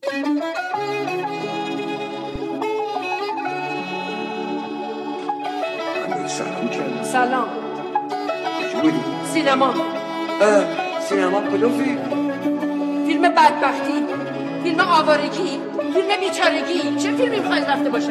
سلام. چجوری؟ سینما. سینما کدوم فیلم؟ فیلم بدبختی، فیلم آوارگی، فیلم بیچارگی. چه فیلمی میخواید رفته باشم؟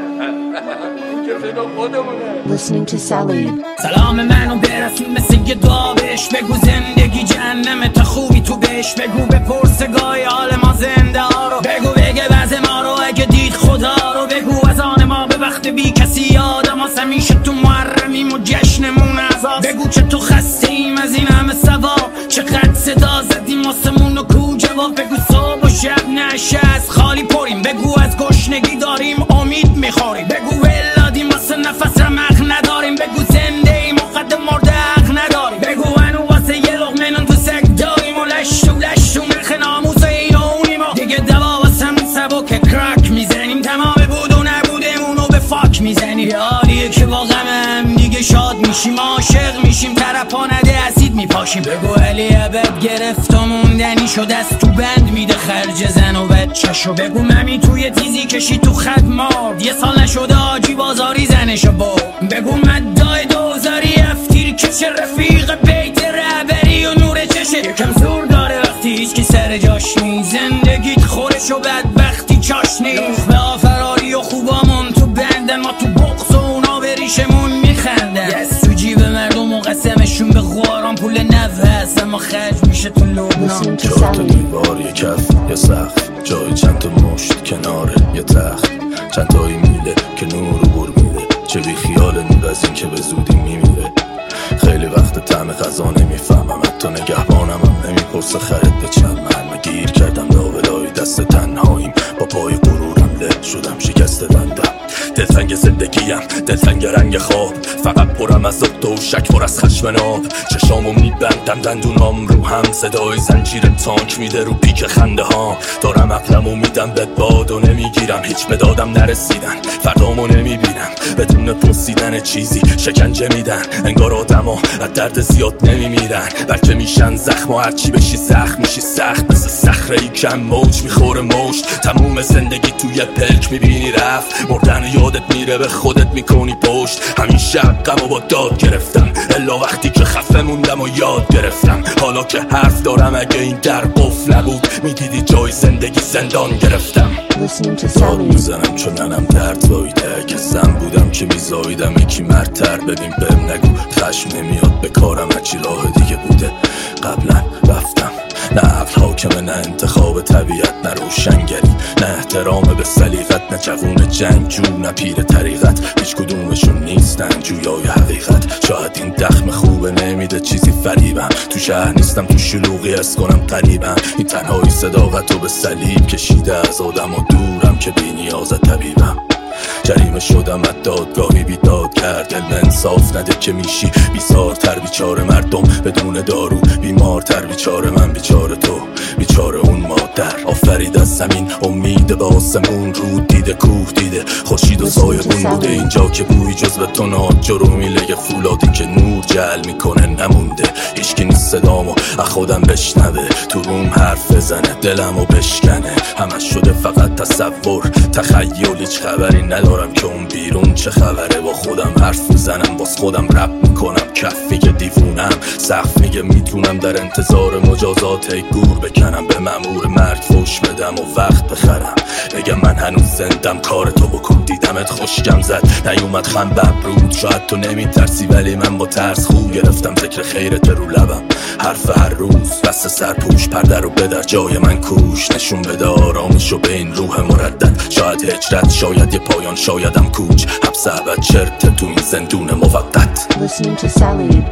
این که فیلم خودمونه. Listening to Salib. سلام منو برسون مثل یه دعا بهش بگو زندگی جهنمه تا خوبی تو بهش بگو بپرس گاهی حال ما زنده ها رو بگو بگه وضع ما رو اگه دید خدا رو بگو از آن ما به وقت بی کسی یادم هست همیشه تو محرمیم و جشنمون عذاب بگو که تو خسته ایم از این همه ثواب چقدر صدا زدیم واسمون و کو جواب بگو صبح و شب نشست خالی پریم بگو از گشنگی داریم امید میخوریم بگو ولادیم واسه نفس رمق نداریم بگو زنده ایم مقدم مرده حق نداریم بگو هنو واسه یه لقمه نون تو سگ داریم و لشو نرخ ناموس و ایرونیم و دیگه دوا واسه همون سبک کراک میزنیم تمام بود و نبودمون رو به فاک میزنیم یاریه که با غمم دیگه شاد میشیم عاشق میشیم طرفا نده اسید میپاشیم بگو علی عبد گرفت و موندنی شد از تو بند میده خرج زن و بچه‌شو بگو ممی توی تیزی کشی تو خدمات یه سال نشده آجی بازاری زنشو با بگو مدای دوزاری افتیر کشه رفیق بیت رهبری و نور چشه یکم زور داره وقتی هیچ کی سر جاش نی زندگیت خورش و بدبختی چاش نیست به آفراری و خوبامون تو بندن ما تو بغض و اونا به ریشمون میخندن یه تو جیب مردم و قسمشون به خواران پول نو هست اما خرج میشه تو لبنان Listening to تو Salib. دیوار یه کف یه سقف جای چند تا مشت کناره یه تخت چند تایی میله که نور رو بر میده چه بی خیال نور از این که به زودی میمیره خیلی وقت طعم غذا نمیفهمم حتی نگهبانم هم نمیپرسه خرید به چند من گیر کردم لاولای دست تنهاییم با پای غرورم له شدم شکست بندم دلتنگ زندگیم دلتنگ رنگ خواب فقط پرم از عقده و شک پر از خشم ناب چشامو میبندم دندونام رو هم صدای زنجیر تانک میده رو پیک خنده ها دارم عقلمو میدم به باد و نمیگیرم هیچ به دادم نرسیدن فردامو نمیبینم بدون پرسیدن چیزی شکنجه میدن انگار آدما از درد زیاد نمیمیرن بلکه میشن زخم و هرچی بشی زخم میشی سخت مثل صخره‌ای که موج میخوره موج تموم زندگی توی پلک میبینی رفت مردن یادت میره به خودت میکنی پشت همیشه حقمو با داد گرفتم الا وقتی که خفه موندم و یاد گرفتم حالا که حرف دارم اگه این در قفل نبود میدیدی جای زندگی زندان گرفتم Listening to داد Salib. میزنم چون ننم درد زایده اگه زن بودم که میزایدم یکی مرتر ببین بهم نگو خشم نمیاد به کارم هرچی راه دیگه بوده قبلا رفتم نه عقل حاکمه نه انتخاب طبیعت نه روشنگری نه احترام به سلیقت نه جوون جنگجو نه پیر طریقت هیچ کدومشون نیستن جویای حقیقت شاید این دخم خوبه نمیده چیزی فریبم تو شهر نیستم تو شلوغی از کنم قریبم این تنهایی صداقتو به صلیب کشیده از آدم و دورم که بی نیاز طبیبم جریمه شدم از دادگاهی بیداد کرد علم انصاف نده که میشی بیزارتر بیچاره مردم بدون دارو بیمارتر بیچاره من بیچاره تو بیچاره اون مادر آفرید از زمین امید به آسمون رود دیده کوه دیده خورشید و سایبون بوده اینجا که بوی جز به تو ناد جرو میله فولادی که نور جل میکنه نمونده هیچکی نیست صدامو از خودم بشنوه تو روم حرف بزنه دلمو بشکنه همش شده فقط تصور تخیل هیچ خبری ندارم که اون بیرون چه خبره با خودم حرف میزنم باز خودم رپ میکنم کف میگه دیوونم سقف میگه میتونم در انتظار مجازات گور بکنم به مأمور مرگ فوش بدم و وقت بخرم بگم من هنوز زندم کارتو بکن دیدمت خوشگم زد نیومد خم ببرود شاید تو نمیترسی ولی من با ترس خوب گرفتم ذکر خیرت رو لبم حرف هر روز بس سرپوش پرده رو بدر جای من کوش نشون بده آرامشو به این روح مردد شاید هجرت شاید یه پایان شایدم کوچ حبس ابد چرت تو این زندون موقت Listening to Salib.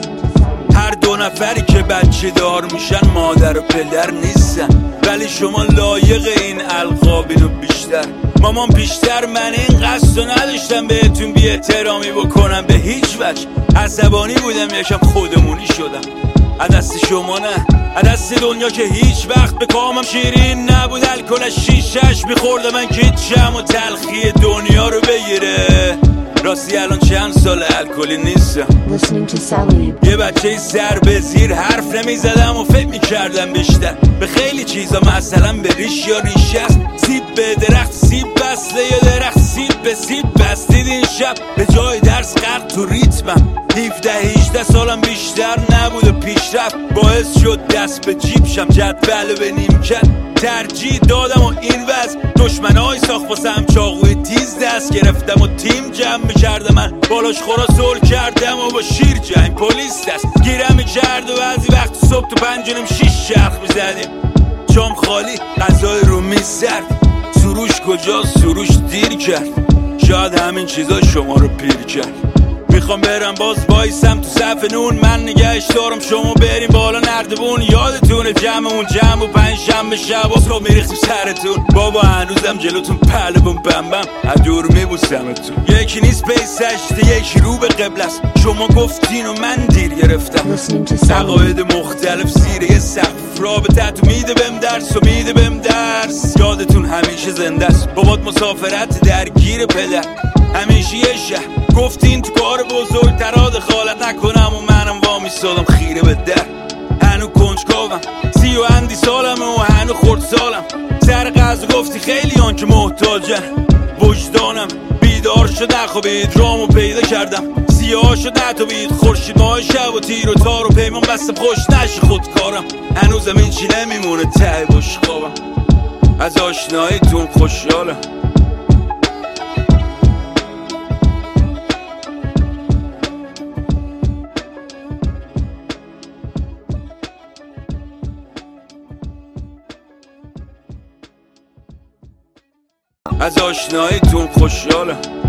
هر دو نفری که بچه دار میشن مادر و پدر نیستن ولی شما لایق این القابین و بیشتر مامان بیشتر من این قصد رو نداشتم بهتون بی احترامی بکنم به هیچ وجه عصبانی بودم یکم خودمونی شدم از دست شما نه از دست دنیا که هیچ وقت به کامم شیرین نبود الکل از شیشش میخورده من که چم و تلخی دنیا رو بگیره راستی الان چند سال الکلی نیستم. Listening to Salib. یه بچه سر به زیر حرف نمیزدم و فکر میکردم بیشتر به خیلی چیزا، مثلا به ریش یا ریشه است. سیب به درخت سیب بسته یا درخت سیب به سیب بستید این شب. به جای درس غرق تو ریتمم. 17-18 سالم بیشتر نبود و پیشرفت باعث شد دست به جیب شم. جدول به نیمکت ترجیح دادم و این وضع دشمنای ساخت واسم چاقوی تیز دست گرفتم و تیم جمع میکردم. من بالاش خورا سول کردم و با شیر جنگ پلیس دست گیرم میکرد و بعضی وقت صبح تو 5:06 چرخ میزدیم. جام خالی غذای رو میز سرد. سروش کجاست؟ سروش دیر کرد. شاید همین چیزا شما رو پیر کرد. میخوام برم باز وایسم تو صف نون، من نگهش دارم شما بریم بالا نردبون. یادتونه جمعمون جمع و 5 شنبه شب رو میریختیم سرتون. بابا هنوزم جلوتون پهلوون بمبم از دور میبوسمتون. یکی نیست پی سجده یکی رو به قبل است. شما گفتین و من دیر گرفتم. عقاید مختلف زیر یه سقف. رابطت میده بهم درس و میده بهم درس. یادتون همیشه زنده است. بابات مسافرت درگیر پدر همیشه یه شهر. گفتین تو کار بزرگ ترا دخالت نکنم و منم وامیستادم خیره به در. هنو کنجکاوم 30 سالمه و هنو خورد سالم. سر غذا گفتی خیلی آن که محتاجن. وجدانم بیدار شد نخوابید رامو پیدا کردم. سیاه شد نتابید خورشید ماه شب و تیر و تار و پیمان بستم خوش نشه خودکارم. هنوزم این چی نمیمونه ته بشقابم. از آشناییتون خوشحالم. از آشناییتون خوشحالم.